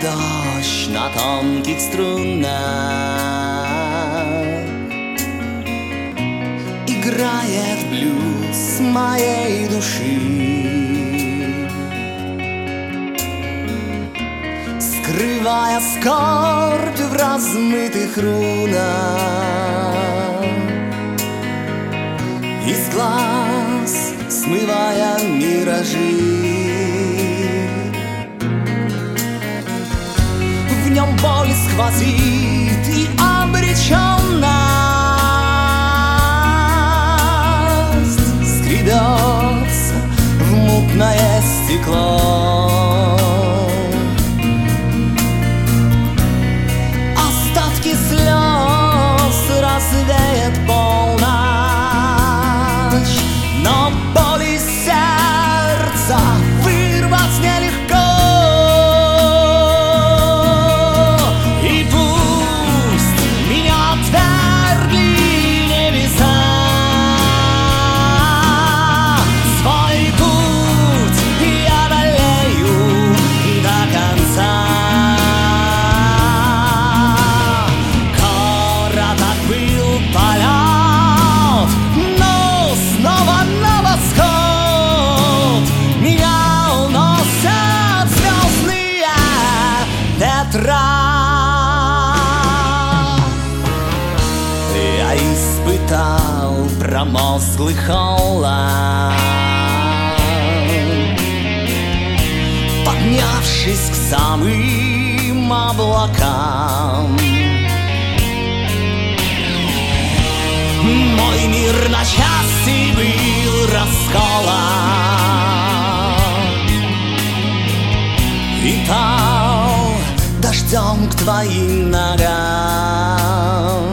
дождь на тонких струнах играет блюз моей души, скрывая скорбь в размытых рунах, из глаз смывая миражи. В нем боль сквозит и обреченность скребется в мутное стекло. Остатки слез развеет полночь, но боль из сердца вырвать нелегко. Я испытал промозглый холод, поднявшись к самым облакам. Мой мир на части был расколот и пал дождем к твоим ногам.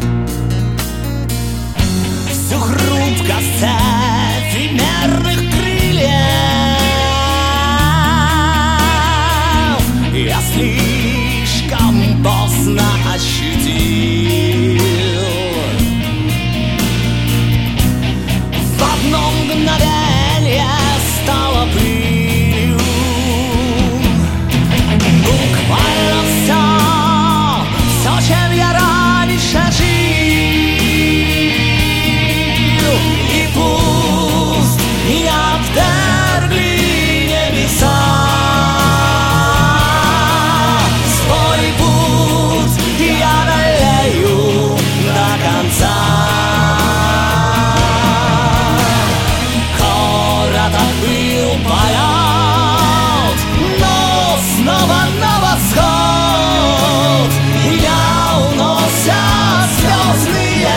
Всю хрупкость эфемерных крыльев я слишком поздно ощутил. В одно мгновенье стало пылью. Буквально все, чем я раньше жил. И пусть меня вторгли небеса, свой путь я одолею до конца. Короток был полет, но снова на восход меня уносят звездные.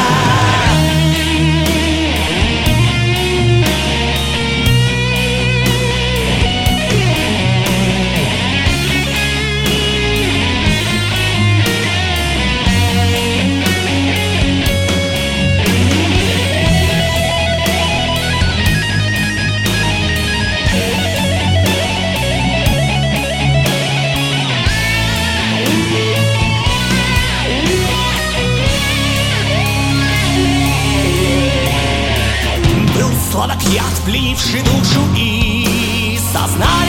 Сладок яд, пленивший душу и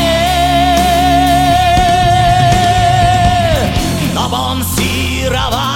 сознание, но балансировал